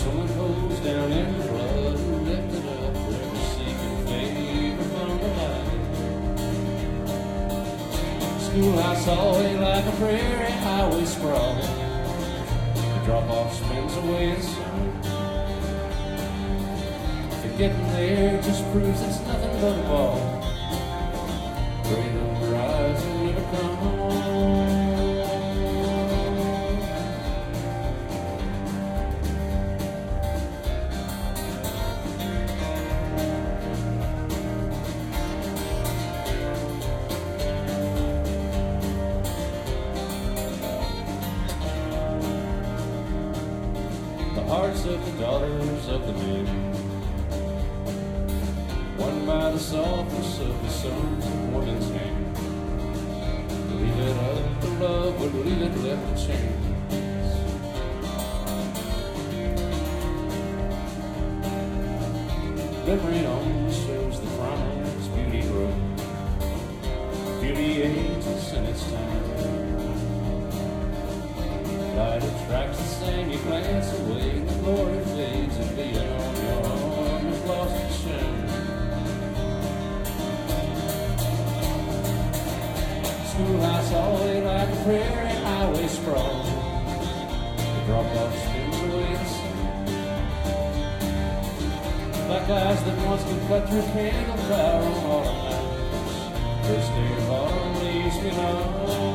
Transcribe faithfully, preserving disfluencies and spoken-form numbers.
swimming holes down in the blood, lifted up forever seeking favor from the light. Schoolhouse hallway like a prairie highway sprawl. The drop-off spins away the sun. To getting there just proves it's nothing but a ball. Great horizon never come. The hearts of the daughters of the men, won by the softness of the sons of woman's hand. Leave it up to love, would leave it left to chance. Memory only shows the crimes beauty grows. Beauty ages in its time. Light attracts the same, you glance away, the glory fades, and beyond your arm is lost its shame. Schoolhouse hallway like a prairie highway sprawl. The drop-off spins away the sun. Black eyes that once could cut through candle fire on autumn nights. First day of autumn leaves me alone.